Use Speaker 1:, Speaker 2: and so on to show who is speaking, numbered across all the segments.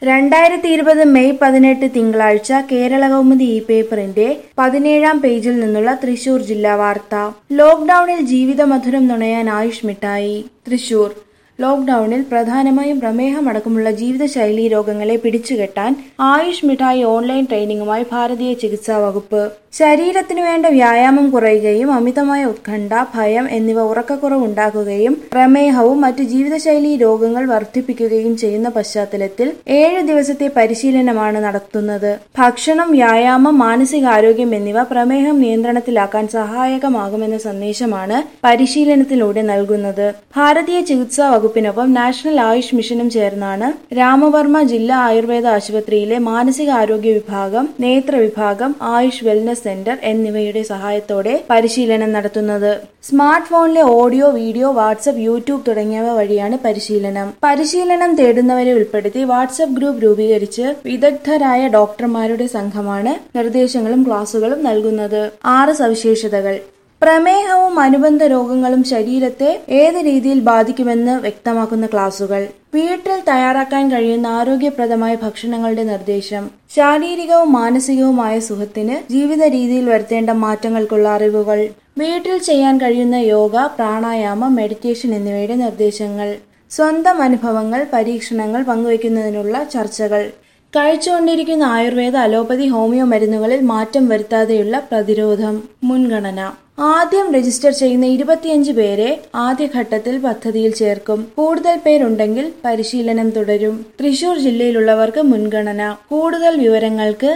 Speaker 1: 2020 May 18 തിങ്കളാഴ്ച കേരളകൗമുദി ഈ പേപ്പറിന്റെ 17-ാം പേജിൽ നിന്നുള്ള തൃശൂർ ജില്ലാ വാർത്ത. ലോക്ഡൌണിൽ ജീവിതമധുരം നുണയാൻ ആയുഷ് മിഠായി. തൃശൂർ ലോക്ഡൌണിൽ പ്രധാനമായും പ്രമേഹമടക്കമുള്ള ജീവിതശൈലീ രോഗങ്ങളെ പിടിച്ചുകെട്ടാൻ ആയുഷ് മിഠായി ഓൺലൈൻ ട്രെയിനിങ്ങുമായി ഭാരതീയ ചികിത്സാ വകുപ്പ്. ശരീരത്തിനു വേണ്ട വ്യായാമം കുറയുകയും അമിതമായ ഉത്കണ്ഠ, ഭയം എന്നിവ ഉറക്കക്കുറവുണ്ടാക്കുകയും പ്രമേഹവും മറ്റു ജീവിതശൈലീ രോഗങ്ങൾ വർദ്ധിപ്പിക്കുകയും ചെയ്യുന്ന പശ്ചാത്തലത്തിൽ 7 ദിവസത്തെ പരിശീലനമാണ് നടത്തുന്നത്. ഭക്ഷണം, വ്യായാമം, മാനസികാരോഗ്യം എന്നിവ പ്രമേഹം നിയന്ത്രണത്തിലാക്കാൻ സഹായകമാകുമെന്ന സന്ദേശമാണ് പരിശീലനത്തിലൂടെ നൽകുന്നത്. ഭാരതീയ ചികിത്സാ വകുപ്പിനൊപ്പം നാഷണൽ ആയുഷ് മിഷനും ചേർന്നാണ് രാമവർമ്മ ജില്ലാ ആയുർവേദ ആശുപത്രിയിലെ മാനസികാരോഗ്യ വിഭാഗം, നേത്ര വിഭാഗം, ആയുഷ് വെൽനസ് സെന്റർ എന്നിവയുടെ സഹായത്തോടെ പരിശീലനം നടത്തുന്നത്. സ്മാർട്ട് ഫോണിലെ ഓഡിയോ, വീഡിയോ, വാട്സ്ആപ്പ്, യൂട്യൂബ് തുടങ്ങിയവ വഴിയാണ് പരിശീലനം തേടുന്നവരെ ഉൾപ്പെടുത്തി വാട്സ്ആപ്പ് ഗ്രൂപ്പ് രൂപീകരിച്ച് വിദഗ്ധരായ ഡോക്ടർമാരുടെ സംഘമാണ് നിർദ്ദേശങ്ങളും ക്ലാസുകളും നൽകുന്നത്. 6 സവിശേഷതകൾ. പ്രമേഹവും അനുബന്ധ രോഗങ്ങളും ശരീരത്തെ ഏത് രീതിയിൽ ബാധിക്കുമെന്ന് വ്യക്തമാക്കുന്ന ക്ലാസുകൾ. വീട്ടിൽ തയ്യാറാക്കാൻ കഴിയുന്ന ആരോഗ്യപ്രദമായ ഭക്ഷണങ്ങളുടെ നിർദ്ദേശം. ശാരീരികവും മാനസികവുമായ സുഖത്തിന് ജീവിത രീതിയിൽ വരുത്തേണ്ട മാറ്റങ്ങൾക്കുള്ള അറിവുകൾ. വീട്ടിൽ ചെയ്യാൻ കഴിയുന്ന യോഗ, പ്രാണായാമം, മെഡിറ്റേഷൻ എന്നിവയുടെ നിർദ്ദേശങ്ങൾ. സ്വന്തം അനുഭവങ്ങൾ, പരീക്ഷണങ്ങൾ പങ്കുവയ്ക്കുന്നതിനുള്ള ചർച്ചകൾ. കഴിച്ചുകൊണ്ടിരിക്കുന്ന ആയുർവേദ, അലോപ്പതി, ഹോമിയോ മരുന്നുകളിൽ മാറ്റം വരുത്താതെയുള്ള പ്രതിരോധം. മുൻഗണന. ആദ്യം രജിസ്റ്റർ ചെയ്യുന്ന 25 പേരെ ആദ്യഘട്ടത്തിൽ പദ്ധതിയിൽ ചേർക്കും. കൂടുതൽ പേരുണ്ടെങ്കിൽ പരിശീലനം തുടരും. തൃശൂർ ജില്ലയിലുള്ളവർക്ക് മുൻഗണന. കൂടുതൽ വിവരങ്ങൾക്ക്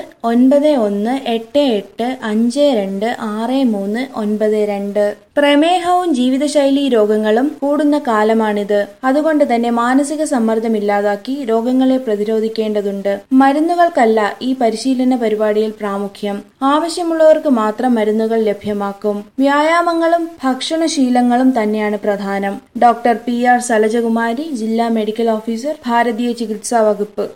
Speaker 1: 9188526392. പ്രമേഹവും ജീവിതശൈലീ രോഗങ്ങളും കൂടുന്ന കാലമാണിത്. അതുകൊണ്ട് തന്നെ മാനസിക സമ്മർദ്ദം ഇല്ലാതാക്കി രോഗങ്ങളെ പ്രതിരോധിക്കേണ്ടതുണ്ട്. മരുന്നുകൾക്കല്ല ഈ പരിശീലന പരിപാടിയിൽ പ്രാമുഖ്യം. ആവശ്യമുള്ളവർക്ക് മാത്രം മരുന്നുകൾ ലഭ്യമാക്കും. വ്യായാമങ്ങളും ഭക്ഷണശീലങ്ങളും തന്നെയാണ് പ്രധാനം. ഡോക്ടർ PR സലജകുമാരി, ജില്ലാ മെഡിക്കൽ ഓഫീസർ, ഭാരതീയ ചികിത്സാ വകുപ്പ്.